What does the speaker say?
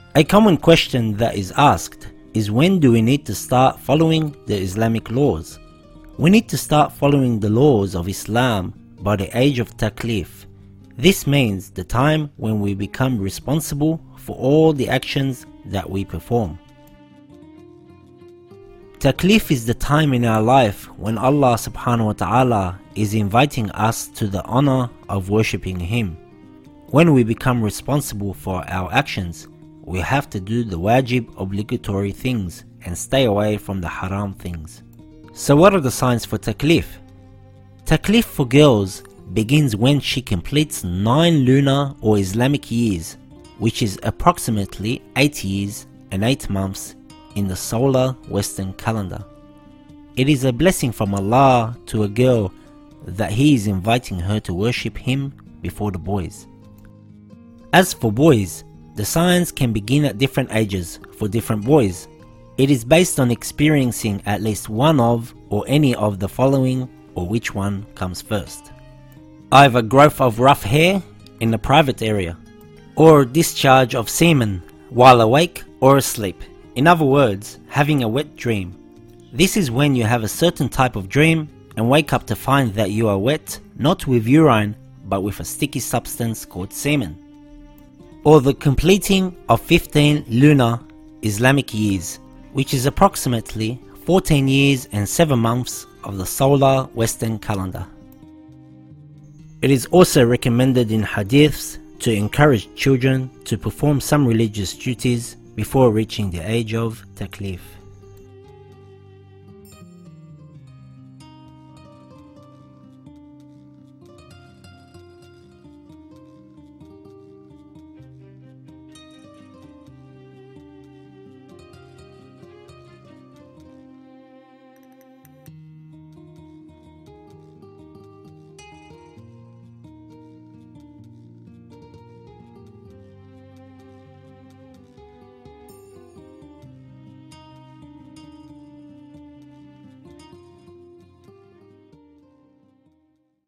A common question that is asked is, when do we need to start following the Islamic laws? We need to start following the laws of Islam by the age of taklif. This means the time when we become responsible for all the actions that we perform. Taklif is the time in our life when Allah subhanahu wa ta'ala is inviting us to the honor of worshipping Him. When we become responsible for our actions, we have to do the wajib obligatory things and stay away from the haram things. So what are the signs for taklif? Taklif for girls begins when she completes 9 lunar or Islamic years, which is approximately 8 years and 8 months in the solar Western calendar. It is a blessing from Allah to a girl that He is inviting her to worship Him before the boys. As for boys, the signs can begin at different ages for different boys. It is based on experiencing at least one of or any of the following, or which one comes first. Either growth of rough hair in the private area, or discharge of semen while awake or asleep. In other words, having a wet dream. This is when you have a certain type of dream and wake up to find that you are wet, not with urine, but with a sticky substance called semen. Or the completing of 15 lunar Islamic years, which is approximately 14 years and 7 months of the solar Western calendar. It is also recommended in hadiths to encourage children to perform some religious duties before reaching the age of taklif.